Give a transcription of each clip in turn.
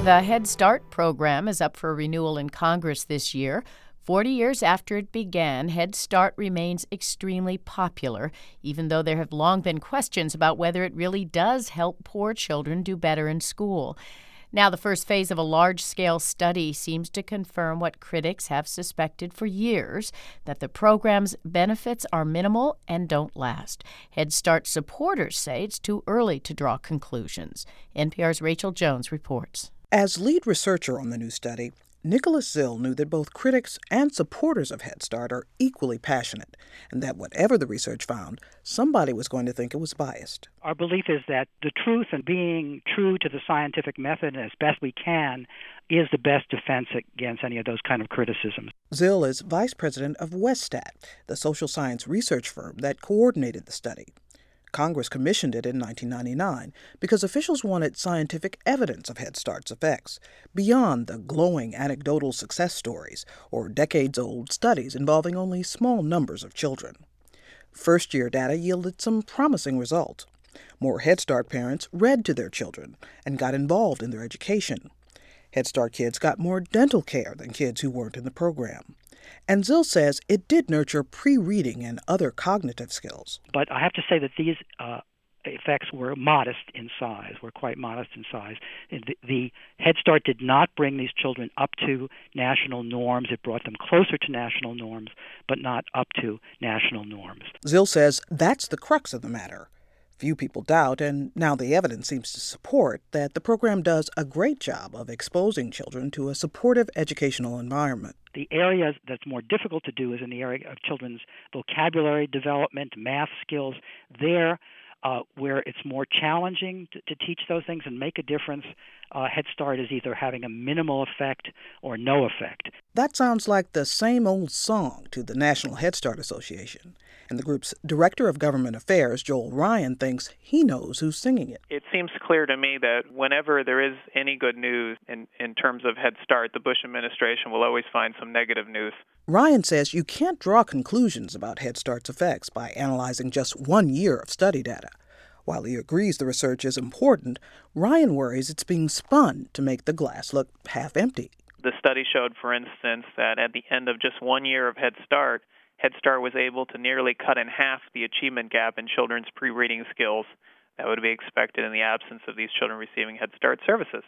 The Head Start program is up for renewal in Congress this year. 40 years after it began, Head Start remains extremely popular, even though there have long been questions about whether it really does help poor children do better in school. Now, the first phase of a large-scale study seems to confirm what critics have suspected for years, that the program's benefits are minimal and don't last. Head Start supporters say it's too early to draw conclusions. NPR's Rachel Jones reports. As lead researcher on the new study, Nicholas Zill knew that both critics and supporters of Head Start are equally passionate, and that whatever the research found, somebody was going to think it was biased. Our belief is that the truth and being true to the scientific method as best we can is the best defense against any of those kind of criticisms. Zill is vice president of WestStat, the social science research firm that coordinated the study. Congress commissioned it in 1999 because officials wanted scientific evidence of Head Start's effects, beyond the glowing anecdotal success stories or decades-old studies involving only small numbers of children. First-year data yielded some promising results. More Head Start parents read to their children and got involved in their education. Head Start kids got more dental care than kids who weren't in the program. And Zill says it did nurture pre-reading and other cognitive skills. But I have to say that these effects were modest in size, were quite modest in size. The Head Start did not bring these children up to national norms. It brought them closer to national norms, but not up to national norms. Zill says that's the crux of the matter. Few people doubt, and now the evidence seems to support, that the program does a great job of exposing children to a supportive educational environment. The area that's more difficult to do is in the area of children's vocabulary development, math skills. There, where it's more challenging to teach those things and make a difference, Head Start is either having a minimal effect or no effect. That sounds like the same old song to the National Head Start Association. And the group's Director of Government Affairs, Joel Ryan, thinks he knows who's singing it. It seems clear to me that whenever there is any good news in terms of Head Start, the Bush administration will always find some negative news. Ryan says you can't draw conclusions about Head Start's effects by analyzing just 1 year of study data. While he agrees the research is important, Ryan worries it's being spun to make the glass look half empty. The study showed, for instance, that at the end of just 1 year of Head Start was able to nearly cut in half the achievement gap in children's pre-reading skills that would be expected in the absence of these children receiving Head Start services.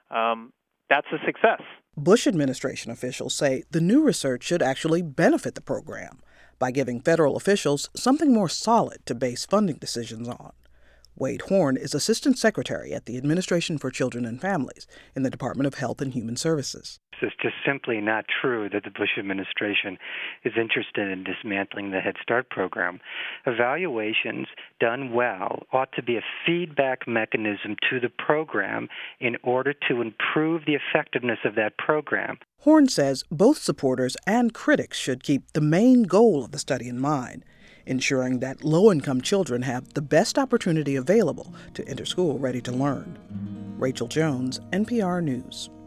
That's a success. Bush administration officials say the new research should actually benefit the program by giving federal officials something more solid to base funding decisions on. Wade Horn is Assistant Secretary at the Administration for Children and Families in the Department of Health and Human Services. It's just simply not true that the Bush administration is interested in dismantling the Head Start program. Evaluations done well ought to be a feedback mechanism to the program in order to improve the effectiveness of that program. Horn says both supporters and critics should keep the main goal of the study in mind, ensuring that low-income children have the best opportunity available to enter school ready to learn. Rachel Jones, NPR News.